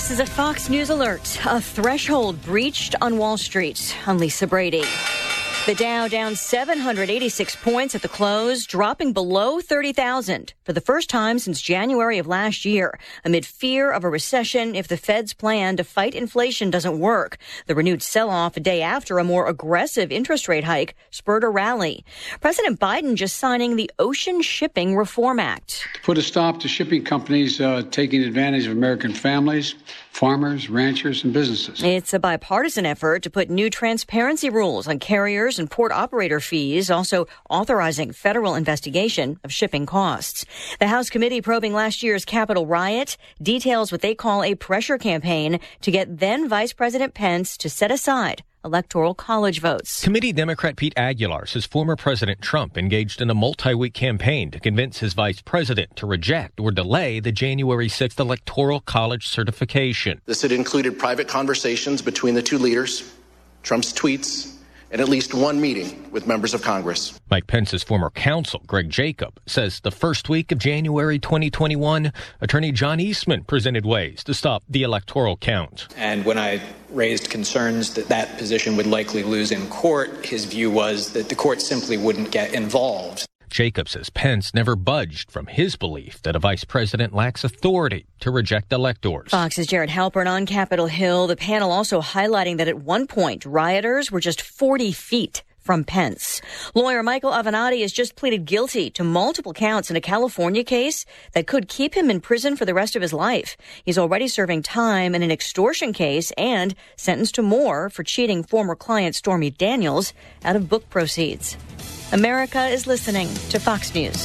This is a Fox News alert. A threshold breached on Wall Street. I'm Lisa Brady. The Dow down 786 points at the close, dropping below 30,000 for the first time since January of last year, amid fear of a recession if the Fed's plan to fight inflation doesn't work. The renewed sell-off a day after a more aggressive interest rate hike spurred a rally. President Biden just signing the Ocean Shipping Reform Act. To put a stop to shipping companies taking advantage of American families, farmers, ranchers, and businesses. It's a bipartisan effort to put new transparency rules on carriers and port operator fees, also authorizing federal investigation of shipping costs. The House committee probing last year's Capitol riot details what they call a pressure campaign to get then Vice President Pence to set aside Electoral College votes. Committee Democrat Pete Aguilar says former President Trump engaged in a multi-week campaign to convince his vice president to reject or delay the January 6th Electoral College certification. This had included private conversations between the two leaders, Trump's tweets, and at least one meeting with members of Congress. Mike Pence's former counsel, Greg Jacob, says the first week of January 2021, Attorney John Eastman presented ways to stop the electoral count. And when I raised concerns that that position would likely lose in court, his view was that the court simply wouldn't get involved. Jacob says Pence never budged from his belief that a vice president lacks authority to reject electors. Fox's Jared Halpern on Capitol Hill. The panel also highlighting that at one point, rioters were just 40 feet from Pence. Lawyer Michael Avenatti has just pleaded guilty to multiple counts in a California case that could keep him in prison for the rest of his life. He's already serving time in an extortion case and sentenced to more for cheating former client Stormy Daniels out of book proceeds. America is listening to Fox News.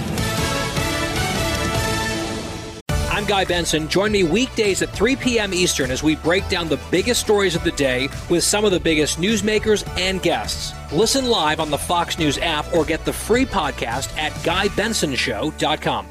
I'm Guy Benson. Join me weekdays at 3 p.m. Eastern as we break down the biggest stories of the day with some of the biggest newsmakers and guests. Listen live on the Fox News app or get the free podcast at GuyBensonShow.com.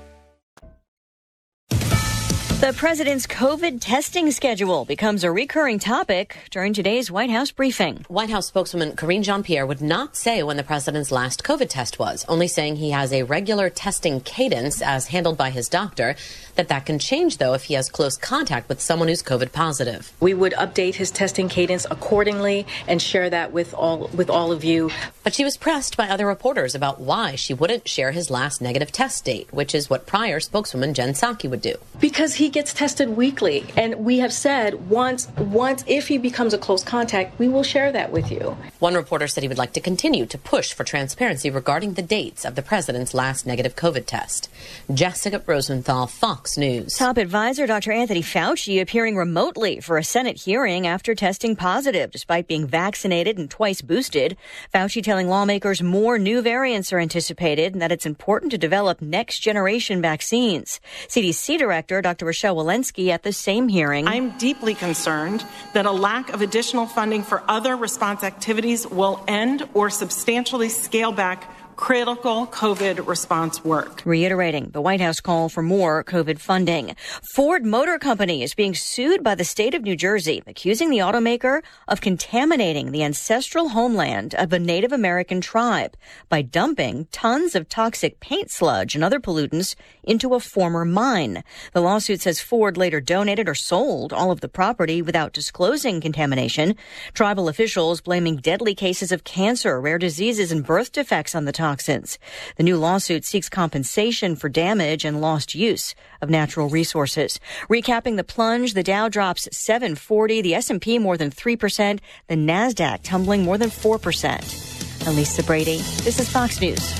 The president's COVID testing schedule becomes a recurring topic during today's White House briefing. White House spokeswoman Karine Jean-Pierre would not say when the president's last COVID test was, only saying he has a regular testing cadence as handled by his doctor. That can change, though, if he has close contact with someone who's COVID positive. We would update his testing cadence accordingly and share that with all of you. But she was pressed by other reporters about why she wouldn't share his last negative test date, which is what prior spokeswoman Jen Psaki would do. Because he gets tested weekly, and we have said once if he becomes a close contact, we will share that with you. One reporter said he would like to continue to push for transparency regarding the dates of the president's last negative COVID test. Jessica Rosenthal, Fox News. Top advisor Dr. Anthony Fauci appearing remotely for a Senate hearing after testing positive despite being vaccinated and twice boosted. Fauci telling lawmakers more new variants are anticipated and that it's important to develop next-generation vaccines. CDC Director Dr. Rochelle Walensky at the same hearing. I'm deeply concerned that a lack of additional funding for other response activities will end or substantially scale back critical COVID response work. Reiterating the White House call for more COVID funding. Ford Motor Company is being sued by the state of New Jersey, accusing the automaker of contaminating the ancestral homeland of a Native American tribe by dumping tons of toxic paint sludge and other pollutants into a former mine. The lawsuit says Ford later donated or sold all of the property without disclosing contamination. Tribal officials blaming deadly cases of cancer, rare diseases, and birth defects on the toxins. The new lawsuit seeks compensation for damage and lost use of natural resources. Recapping the plunge, the Dow drops 740, the S&P more than 3%, the NASDAQ tumbling more than 4%. I'm Lisa Brady. This is Fox News.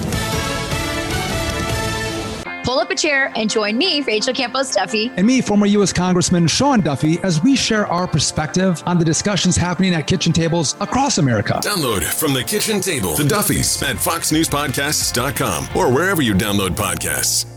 Pull up a chair and join me, Rachel Campos Duffy. And me, former U.S. Congressman Sean Duffy, as we share our perspective on the discussions happening at kitchen tables across America. Download From the Kitchen Table, The Duffys, at foxnewspodcasts.com or wherever you download podcasts.